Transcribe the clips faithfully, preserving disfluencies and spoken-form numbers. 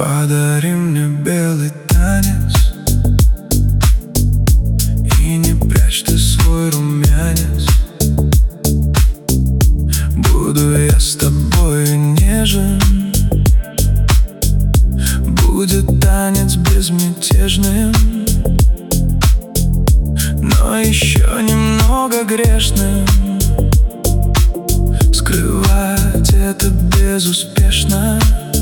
Подари мне белый танец и не прячь ты свой румянец. Буду я с тобой нежен, будет танец безмятежным, но еще немного грешным. Скрывать это безуспешно.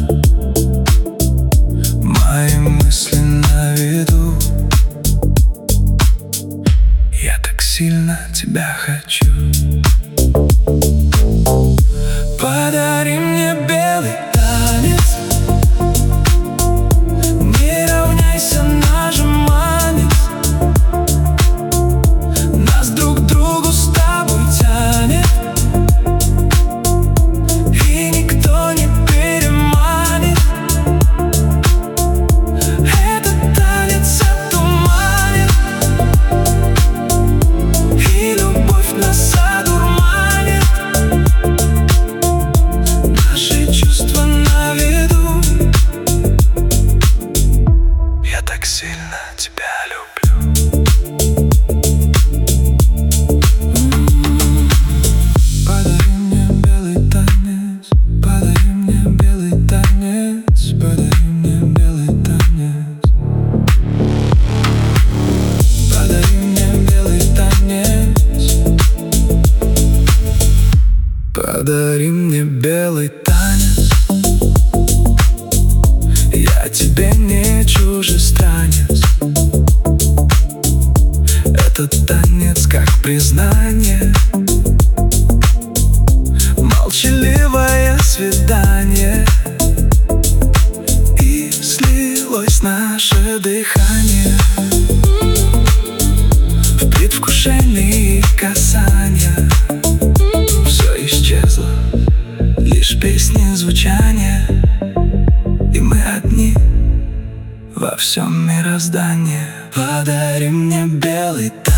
Мои мысли на виду. Я так сильно тебя хочу. Подари мне белый танец, не равняйся, нажиманец. Нас друг к другу с тобой тянет, и никто не переманит. Этот танец отуманит, и любовь нас одурманит. Наши чувства на виду. Я так сильно тебя люблю. Подари мне белый танец, подари мне белый танец, подари мне белый танец. Подари мне белый танец, подари мне белый танец. Я тебе не чужестранец. Этот танец как признание, молчаливое свидание, и слилось наше дыхание в предвкушении касания. Все исчезло, лишь песни звучания, и мы одни во всем мироздании. Подари мне белый танец.